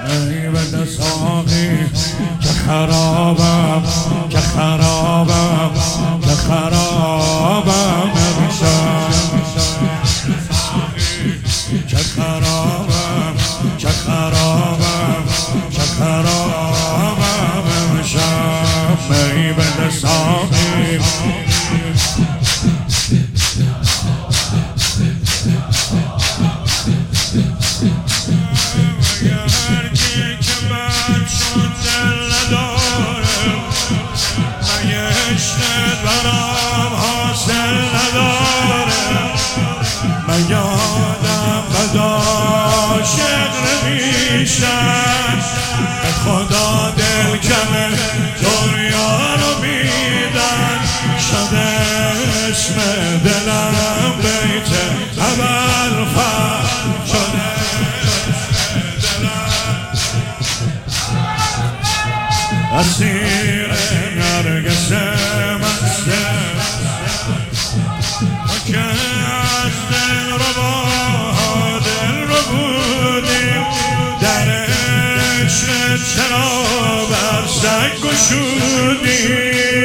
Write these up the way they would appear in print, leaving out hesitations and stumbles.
ای بده ساقی که خرابم که خرابم که خرابم نمیشم که خرابم که خرابم که خرابم نمیشم ای بده ساقی من یادم بد عاشق نمیشم به خدا دل کمه دنیا رو میدن شده اسم دلم بیت ابوالفضل شده دلم اسیر نرگس مسته که از دل رو بودیم در عشق چرا بر سنگ گشودیم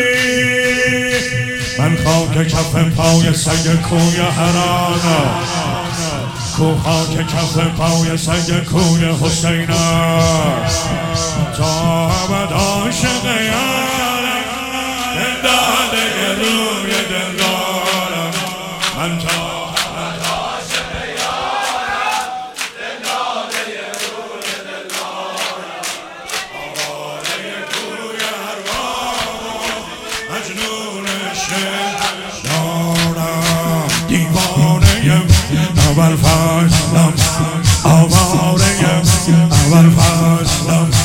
من خاک کف پای سنگ کوی هرانا کو خاک کف پای سنگ کوی حسینا تا ابد عاشق یارم دل داده روی دل دارم من تا ابد عاشق یارم دل داده روی دل دارم آواره کوی ارواح مجنون عشق دارم دیوانه ابوالفضلم آواره ابوالفضلم